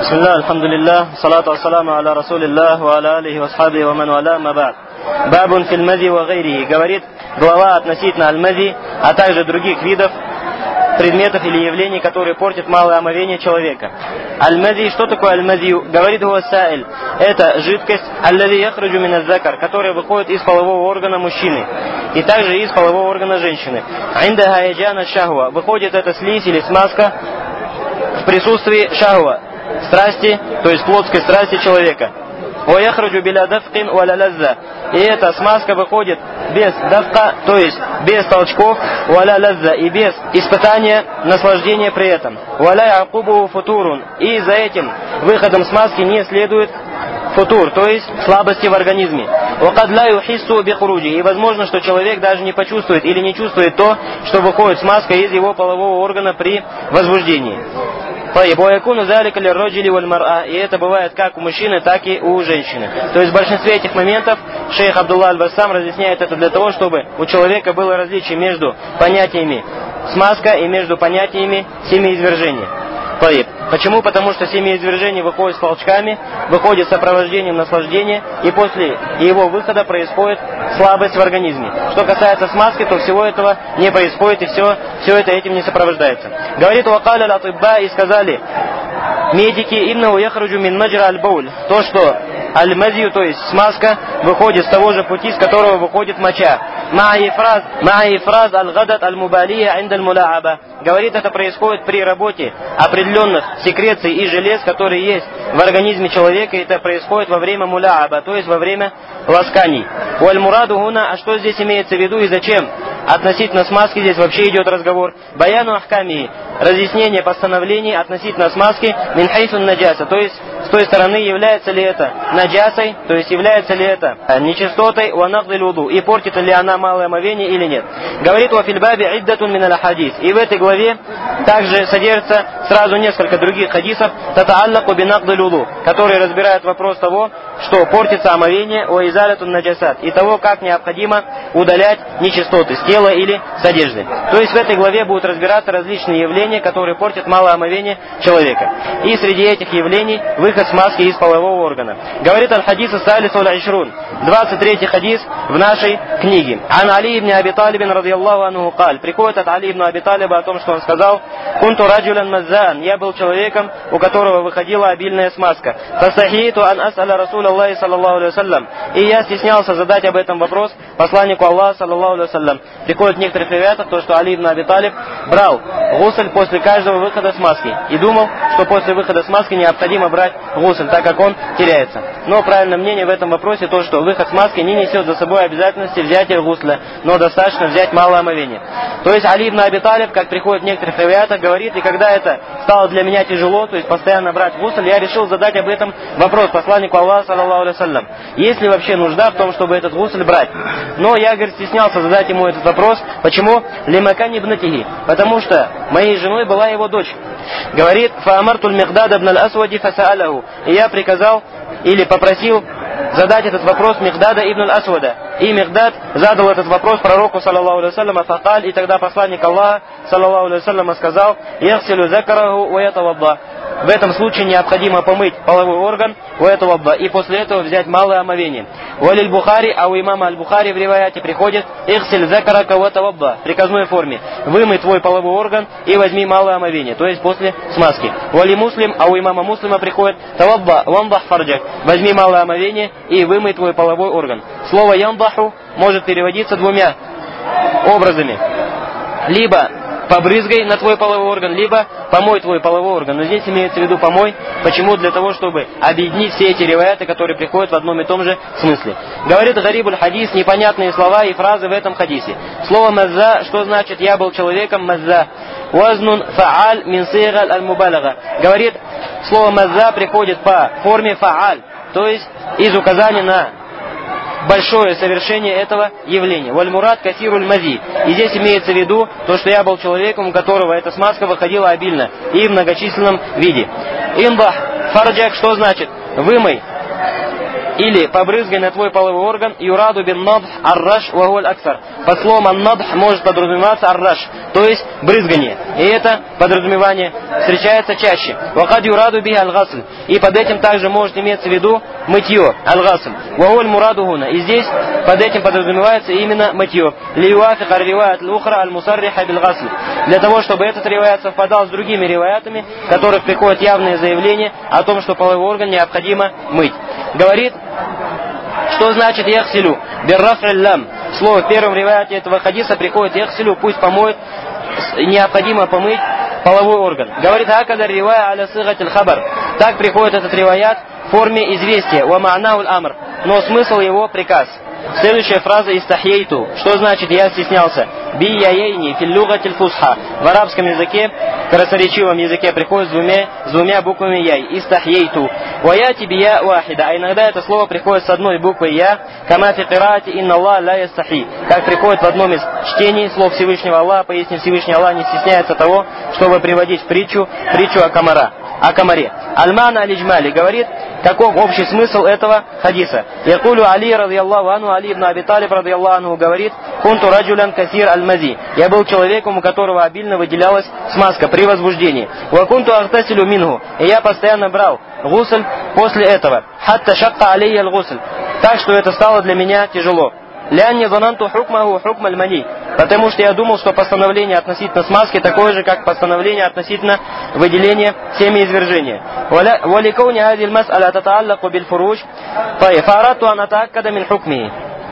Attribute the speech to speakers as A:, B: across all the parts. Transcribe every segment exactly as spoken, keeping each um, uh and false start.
A: Бисмилlah, алхамдулиллах, салату ассаламу аля расулиллах, ва аля алихи ва асхабихи ва ман валя, ма ба'д. Бабун фил мази ва гайрихи. Говорит глава относительно аль-мази, а также других видов предметов или явлений, которые портят малое омовение человека. Аль-мази, что такое аль-мази? Говорит его саиль. Это жидкость, аллади яхраджу мин аз-закар, которая выходит из полового органа мужчины и также из полового органа женщины. Инда хаяджана шахва. Выходит эта слизь или смазка в присутствии шахва, страсти, то есть плотской страсти человека. Ваяхраджу биля дафкин валя лазза. И эта смазка выходит без дафка, то есть без толчков, валя лазза, и без испытания наслаждения при этом. Валя якубу футурун. И за этим выходом смазки не следует футур, то есть слабости в организме. И возможно, что человек даже не почувствует или не чувствует то, что выходит смазка из его полового органа при возбуждении. И это бывает как у мужчины, так и у женщины. То есть в большинстве этих моментов шейх Абдулла аль-Бассам разъясняет это для того, чтобы у человека было различие между понятиями смазка и между понятиями семяизвержения. Почему? Потому что семяизвержение выходит с толчками, выходит с сопровождением наслаждения, и после его выхода происходит слабость в организме. Что касается смазки, то всего этого не происходит, и все, все это этим не сопровождается. Говорит вакаля латыбба, и сказали медики, иннаху яхраджу мин маджра аль-бауль, то, что аль-мазию, то есть смазка, выходит с того же пути, с которого выходит моча. Ма'ифраз аль-гадат аль-мубалия инда аль-мулааба. Говорит, это происходит при работе определенных секреций и желез, которые есть в организме человека, и это происходит во время мулааба, то есть во время ласканий. Уаль-мураду гуна, а что здесь имеется в виду и зачем? Относительно смазки здесь вообще идет разговор. Баяну ахками, разъяснение постановлений относительно смазки мин хайсун наджаса, то есть с той стороны, является ли это наджасой, то есть является ли это нечистотой, уанагдиль вуду, и портит ли она малое омовение или нет. Говорит о фильбаби иддатун мин аль-хадис. И в этой главе также содержится сразу несколько других хадисов, татааллаку бинагдиль вуду, которые разбирают вопрос того, что портится омовение, о изалятун наджасат, и того, как необходимо удалять нечистоты с тела или с одежды. То есть в этой главе будут разбираться различные явления, которые портят малое омовение человека. И среди этих явлений выход смазки из полового органа. Говорит аль-хадис ас-салис валь-ишрун, двадцать третий хадис в нашей книге. Ан Али ибн Аби Талибин радийаллаху анху каль. Приходит от Али ибн Аби Талиба о том, что он сказал: «Кунту раджулян маззаан». Я был человеком, у которого выходила обильная смазка. Фасахиту ан ас'аля расуля Аллахи саллаллаху алейхи вассалям. И я стеснялся задать об этом вопрос посланнику Аллаха саллаллаху алейхи вассалям. Приходит в некоторых риваятах то, что Али ибн Аби Талиб брал гусль после каждого выхода смазки и думал, что после выхода смазки необходимо брать гусль, так как он теряется. Но правильное мнение в этом вопросе то, что выход смазки не несет за собой обязательности взятия гусля, но достаточно взять малое омовение. То есть Али ибн Аби Талиб, как приходит в некоторых риваятах, говорит: и когда это стало для меня тяжело, то есть постоянно брать гусль, я решил задать об этом вопрос посланнику Аллаха саллаллаху алейхи вассалям. Есть ли вообще нужда в том, чтобы этот гусль брать? Но я, говорит, стеснялся задать ему этот вопрос. Почему? Лимакани ибнатихи. Потому что моей женой была его дочь. Говорит: фаамартуль мигдад ибн аль-асвади фасаалаху. И я приказал или попросил задать этот вопрос Мигдада ибн аль-Асвада. И Мигдад задал этот вопрос пророку саллаллаху алейхи вассалям, факаль, и тогда посланник Аллаха саллаллаху алейхи вассалям сказал: яхсилю закараху ва ятавадда. В этом случае необходимо помыть половой орган, ва ятавадда, и после этого взять малое омовение. Валиль Бухари, а у имама аль-Бухари в риваяте приходит: ихсиль закарака ва ятавадда, в приказной форме: вымой твой половой орган и возьми малое омовение, то есть после смазки. Вали Муслим, а у имама Муслима приходит: тавадда вандах фарджак, возьми малое омовение и вымой твой половой орган. Слово яндаху может переводиться двумя образами: либо побрызгай на твой половой орган, либо помой твой половой орган. Но здесь имеется в виду помой. Почему? Для того, чтобы объединить все эти риваяты, которые приходят в одном и том же смысле. Говорит гарибуль хадис, непонятные слова и фразы в этом хадисе. Слово мазза, что значит я был человеком, мазза. Уазнун фааль мин сигаль аль-мубалага. Говорит, слово мазза приходит по форме фааль, то есть из указания на большое совершение этого явления. Валь-мурад касируль мази. И здесь имеется в виду то, что я был человеком, у которого эта смазка выходила обильно и в многочисленном виде. Индах фарджак, что значит? Вымой или побрызгай на твой половой орган, юраду бин надх арраш вагуль аксар. Под словом ан-надх может подразумеваться арраш, то есть брызгание. И это подразумевание встречается чаще. Вакад юраду би аль-гасль. И под этим также может иметься в виду мытье, аль-гасль. Вагуль мураду гуна. И здесь под этим подразумевается именно мытье. Лиюафик ар-риваят аль-ухра аль-мусарриха бил-гасль. Для того, чтобы этот риваят совпадал с другими риваятами, в которых приходят явные заявления о том, что половой орган необходимо мыть. Говорит, что значит яхсилю? Бирраф-лям. Слово в первом риваяте этого хадиса приходит яхсилю, пусть помоет, необходимо помыть половой орган. Говорит, акадар ривая аля сыгатиль хабар. Так приходит этот риваят в форме известия, ва ма'науль амр, но смысл его приказ. Следующая фраза «истахьейту». Что значит «я стеснялся»? «Би яейни филлюгатиль фусха». В арабском языке, в красноречивом языке приходит с двумя, с двумя буквами «яй». «Истахьейту». «Ваяти бия вахида». А иногда это слово приходит с одной буквой «я». «Кама фи кираати инна Аллах ла ястахи». Как приходит в одном из чтений слов Всевышнего Аллаха, пояснив Всевышний Аллах не стесняется того, чтобы приводить в притчу, притчу о комара. О комаре. Аль-Мана аль-Иджмали говорит, каков общий смысл этого хадиса. Якулю Али радийаллаху анху, Али ибн Аби Талиб радийаллаху анху говорит, кунту раджулян касир аль-мази. Я был человеком, у которого обильно выделялась смазка при возбуждении. Ва кунту ахтасилю минху. И я постоянно брал гусль после этого. Хатта шакка алейя аль-гусль. Так что это стало для меня тяжело. Лянни зананту хукмаху хукм аль-мани. Потому что я думал, что постановление относительно смазки такое же, как постановление относительно выделения семяизвержения. Валикауни адиль мас'аля татааллаку биль фуруж, фарату ан атааккада мин хукми.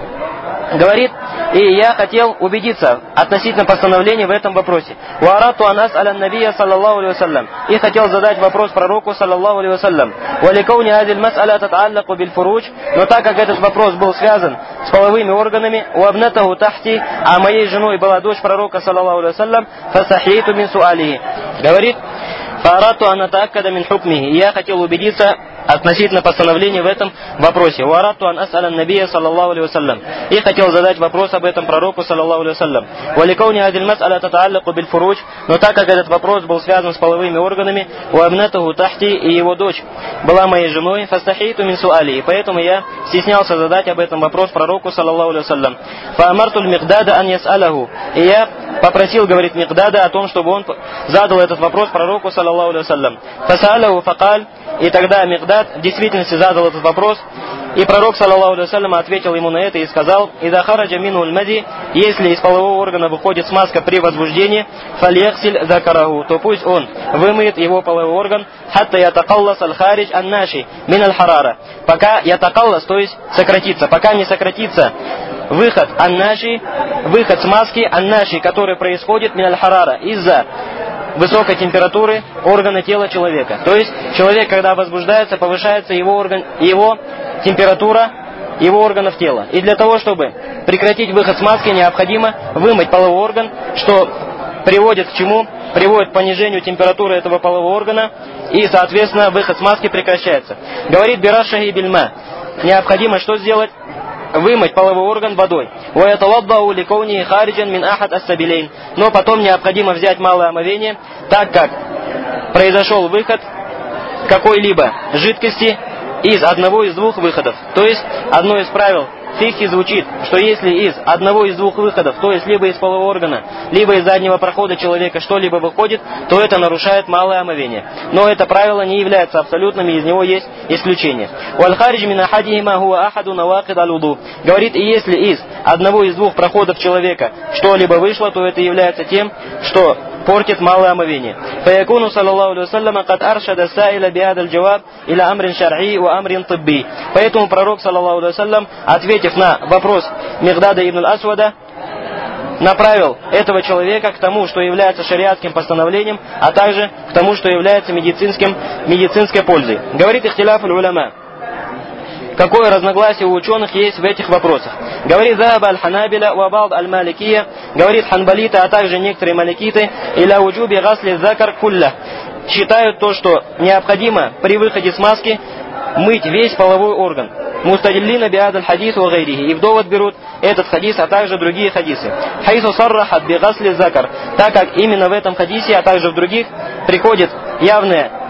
A: Говорит, и я хотел убедиться относительно постановления в этом вопросе. Варату анас аля набия саллаллаху алейхи вассалям. И хотел задать вопрос пророку саллаллаху алейхи вассалям. Валикауни адиль мас'аля татааллаку биль фуруж. Но так как этот вопрос был связан с половыми органами, у абнатаху тахти, а моей женой была дочь пророка саллаллаху алейхи вассалям, фасахийту мин суалихи. Говорит, фарату ан атааккада мин хукмихи. И я хотел убедиться относительно постановления в этом вопросе. Варату ан ас'аля набия саллаллаху алейхи вассалям. И хотел задать вопрос об этом пророку саллаллаху алейхи вассалям. Валикауни адиль мас'аля татааллаку биль фуруж. Но так как этот вопрос был связан с половыми органами, у абнатаху тахти, и его дочь была моей женой, фастахиту мин суали. И поэтому я стеснялся задать об этом вопрос пророку саллаллаху алейхи вассалям. Фаамартуль микдада ан яс'аляху. И я попросил, говорит, Микдада о том, чтобы он задал этот вопрос пророку саллаллаху алейхи вассалям. Фасаляху факаль. И тогда Микдад в действительности задал этот вопрос, и пророк саллаллаху алейхи вассалям ответил ему на это и сказал: «Ида хараджа минуль мади», если из полового органа выходит смазка при возбуждении, фальяхсиль закараху, то пусть он вымыет его половой орган, хатта ятакаллас аль-харидж ан-наши мин аль-харара, пока ятакаллас, то есть сократится, пока не сократится выход ан-наши, выход смазки ан-наши, который происходит мин аль-харара, из-за высокой температуры органа тела человека. То есть человек, когда возбуждается, повышается его, орган, его температура его органов тела. И для того, чтобы прекратить выход смазки, необходимо вымыть половой орган, что приводит к чему? Приводит к понижению температуры этого полового органа, и, соответственно, выход смазки прекращается. Говорит Бирашахи бильма. Необходимо что сделать? Вымыть половой орган водой. Но потом необходимо взять малое омовение, так как произошел выход какой-либо жидкости из одного из двух выходов. То есть одно из правил фикхи звучит, что если из одного из двух выходов, то есть либо из полового органа, либо из заднего прохода человека что-либо выходит, то это нарушает малое омовение. Но это правило не является абсолютным, и из него есть исключение. Говорит, и если из одного из двух проходов человека что-либо вышло, то это является тем, что портит малое омовение. Фаякуну саллаллаху алейхи вассалям кад аршада саиля биадаль джаваб иля амрин шар'и ва амрин тибби. Поэтому пророк саллаллаху алейхи вассалям, ответив на вопрос Мигдада ибн аль-Асвада, направил этого человека к тому, что является шариатским постановлением, а также к тому, что является медицинским, медицинской пользой. Говорит ихтиляф уль-уляма. Какое разногласие у ученых есть в этих вопросах. Говорит Захаба аль-Ханабиля ва ба'д аль-Маликия, говорит ханбалиты, а также некоторые маликиты, иля уджуби гасли закар кулля, считают то, что необходимо при выходе смазки мыть весь половой орган. Мустадиллина биад аль-хадис ва гайрихи. И в довод берут этот хадис, а также другие хадисы. Хайсу саррахат би гасли закар. Так как именно в этом хадисе, а также в других, приходит явное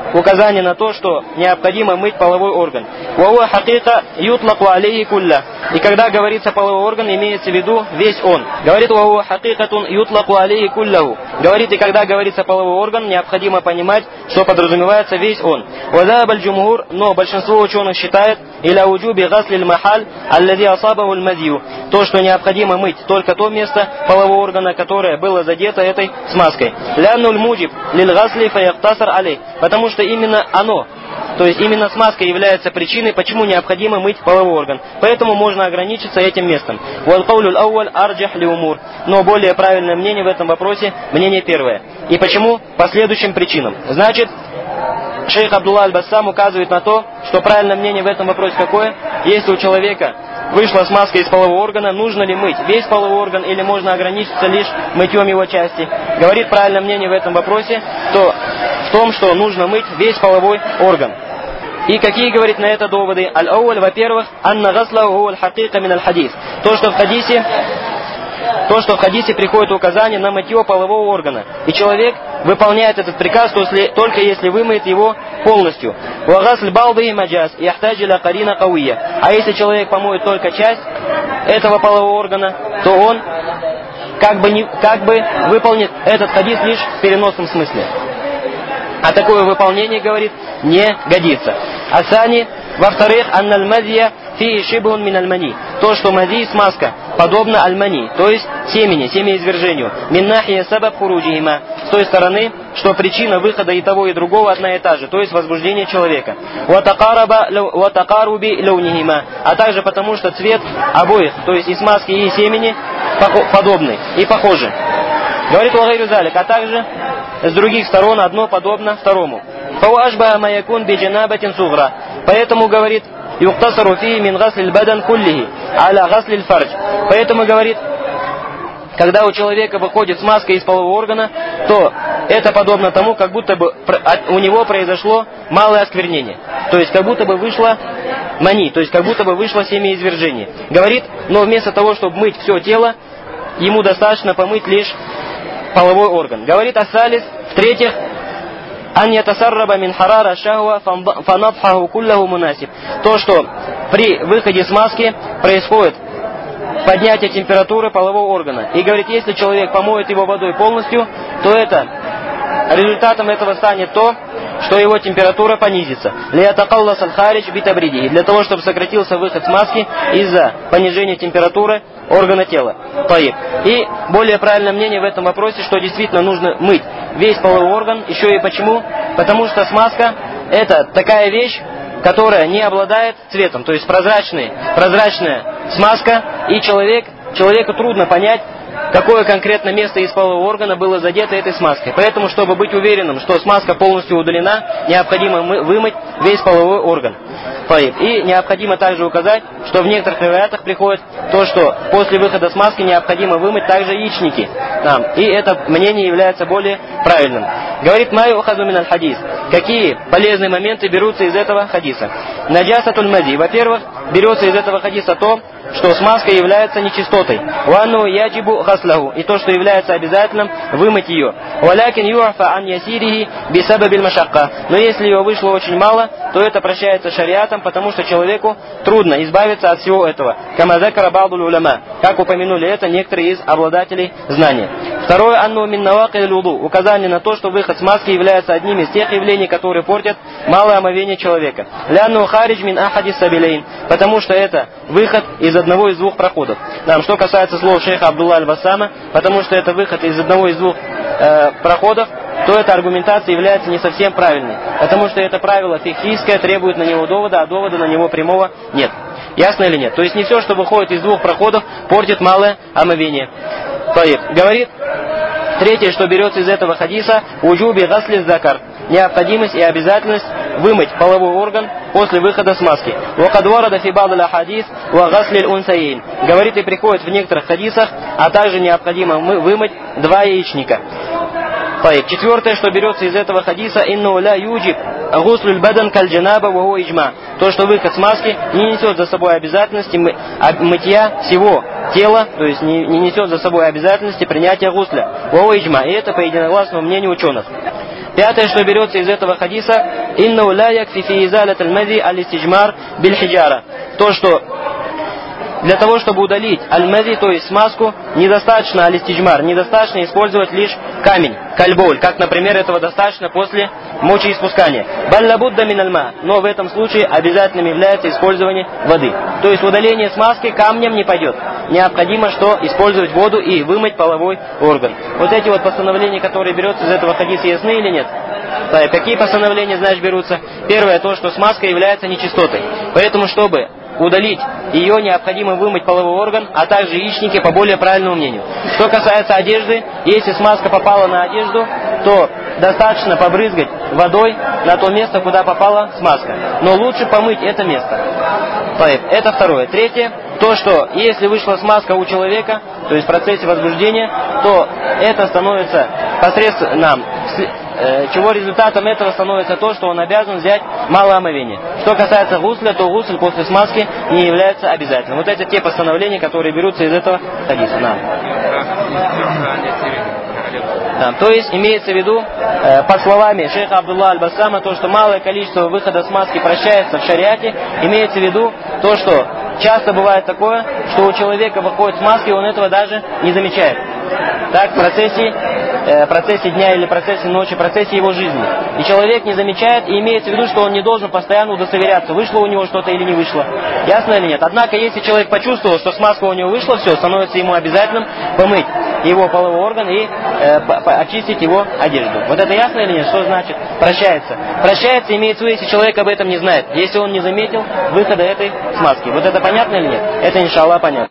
A: указание на то, что необходимо мыть половой орган. Вауа хакика ютлаку алейхи кулля. И когда говорится половой орган, имеется в виду весь он. Говорит вауа хакикатун ютлаку алейхи кулляху. Говорит, и когда говорится половой орган, необходимо понимать, что подразумевается весь он. Вадаб аль-джумхур, но большинство ученых считает, иля уджуби гаслиль махаль, аллади асабаху аль-мадью. То, что необходимо мыть только то место полового органа, которое было задето этой смазкой. Ляннуль муджиб лиль гасли фаяктасар алей. Потому что именно оно, то есть именно смазка является причиной, почему необходимо мыть половой орган. Поэтому можно ограничиться этим местом. Валкаулюл ауаль арджах ли умур. Но более правильное мнение в этом вопросе, мнение первое. И почему? По следующим причинам. Значит, шейх Абдулла аль-Бассам указывает на то, что правильное мнение в этом вопросе какое? Если у человека вышла смазка из полового органа, нужно ли мыть весь половой орган или можно ограничиться лишь мытьем его части? Говорит правильное мнение в этом вопросе, то в том, что нужно мыть весь половой орган. И какие, говорит, на это доводы? Аль-ауаль, во-первых, анна гаслаху аль-хакика мин аль-хадис. То, что в хадисе То, что в хадисе приходит указание на мытье полового органа. И человек выполняет этот приказ только если вымоет его полностью. А если человек помоет только часть этого полового органа, то он как бы, не, как бы выполнит этот хадис лишь в переносном смысле. А такое выполнение, говорит, не годится. Асани, во-вторых, анналь мадья фи шибун мин аль-мани. То, что мади, смазка, подобно аль-мани, то есть семени, семяизвержению. Мин нахия сабаб хуруджихима. С той стороны, что причина выхода и того, и другого одна и та же, то есть возбуждение человека. Ватакаруби лаунихима. А также потому, что цвет обоих, то есть и смазки, и семени, подобны и похожи. Говорит Угайру Залик, а также с других сторон одно подобно второму. Фауашба маякун биджанабатин сугра. Поэтому, говорит, юктасару фи мин гаслиль бадан куллихи аля гаслиль фардж. Поэтому, говорит, когда у человека выходит смазка из полового органа, то это подобно тому, как будто бы у него произошло малое осквернение. То есть как будто бы вышло мани, то есть как будто бы вышло семяизвержение. Говорит, но вместо того, чтобы мыть все тело, ему достаточно помыть лишь половой орган. Говорит Ас-Салис, в-третьих, ан ятасарраба мин харара шахва фанадхаху куллаху мунасиб. То, что при выходе смазки происходит поднятие температуры полового органа. И говорит, если человек помоет его водой полностью, то это результатом этого станет то, что его температура понизится. Для того, чтобы сократился выход смазки из-за понижения температуры органа тела. И более правильное мнение в этом вопросе, что действительно нужно мыть весь половой орган. Еще и почему? Потому что смазка — это такая вещь, которая не обладает цветом, то есть прозрачная, прозрачная смазка, и человек, человеку трудно понять, какое конкретно место из полового органа было задето этой смазкой. Поэтому, чтобы быть уверенным, что смазка полностью удалена, необходимо вымыть весь половой орган. И необходимо также указать, что в некоторых риваятах приходит то, что после выхода смазки необходимо вымыть также яичники. И это мнение является более правильным. Говорит Май ухазу мин аль-хадис. Какие полезные моменты берутся из этого хадиса? Наджасатуль мади. Во-первых, берется из этого хадиса то, что смазка является нечистотой. Ванну яджибу гаслаху. И то, что является обязательным, вымыть ее. Валякин юафа ан ясирихи бисабабиль машакка. Но если ее вышло очень мало, то это прощается шариатом, потому что человеку трудно избавиться от всего этого. Камазакара ба'дуль уляма. Как упомянули это некоторые из обладателей знания. Второе, анну мин навакиль вуду. Указание на то, что выход смазки является одним из тех явлений, которые портят малое омовение человека. Лянну харидж мин ахадис сабилейн. Потому что это выход из одного из двух проходов. Нам, что касается слов шейха Абдулла аль-Бассама, потому что это выход из одного из двух э, проходов, то эта аргументация является не совсем правильной. Потому что это правило фикхийское, требует на него довода, а довода на него прямого нет. Ясно или нет? То есть не все, что выходит из двух проходов, портит малое омовение. Говорит, третье, что берется из этого хадиса, уджуби гасли закар. Необходимость и обязательность вымыть половой орган после выхода смазки. Говорит, и приходит в некоторых хадисах, а также необходимо вымыть два яичника. Четвертое, что берется из этого хадиса, инну ля юджиб гуслюль бадан каль джанаба ва хуа иджма. То, что выход смазки не несет за собой обязательности мытья всего тела, то есть не, не несет за собой обязательности принятия гусля. Ва хуа иджма. И это по единогласному мнению ученых. Пятое, что берется из этого хадиса, «Иннау ла якфи фи изалат аль-мази аль-истиджмар биль-хиджара». То, что для того, чтобы удалить аль-мази, то есть смазку, недостаточно аль-истиджмар, недостаточно использовать лишь камень, кальболь, как, например, этого достаточно после мочеиспускания. «Баллабудда мин аль-ма». Но в этом случае обязательным является использование воды. То есть удаление смазки камнем не пойдет. Необходимо что? Использовать воду и вымыть половой орган. Вот эти вот постановления, которые берутся из этого хадиса, ясны или нет? Да, какие постановления, знаешь, берутся? Первое, то, что смазка является нечистотой. Поэтому, чтобы удалить ее, необходимо вымыть половой орган, а также яичники по более правильному мнению. Что касается одежды, если смазка попала на одежду, то достаточно побрызгать водой на то место, куда попала смазка. Но лучше помыть это место. Это второе. Третье, то, что если вышла смазка у человека, то есть в процессе возбуждения, то это становится посредством, чего результатом этого становится то, что он обязан взять малое омовение. Что касается гусля, то гусль после смазки не является обязательным. Вот это те постановления, которые берутся из этого хадиса. Да. Да, то есть имеется в виду, э, под словами шейха Абдулла аль-Басама, то, что малое количество выхода смазки прощается в шариате, имеется в виду то, что часто бывает такое, что у человека выходит смазка, и он этого даже не замечает. Так, в процессе, э, процессе дня или процессе ночи, в процессе его жизни. И человек не замечает, и имеется в виду, что он не должен постоянно удостоверяться, вышло у него что-то или не вышло. Ясно или нет? Однако, если человек почувствовал, что смазка у него вышла, все, становится ему обязательным помыть его половой орган и э, очистить его одежду. Вот это ясно или нет? Что значит прощается? Прощается имеется в виду, если человек об этом не знает, если он не заметил выхода этой смазки. Вот это понятно или нет? Это иншаллах понятно.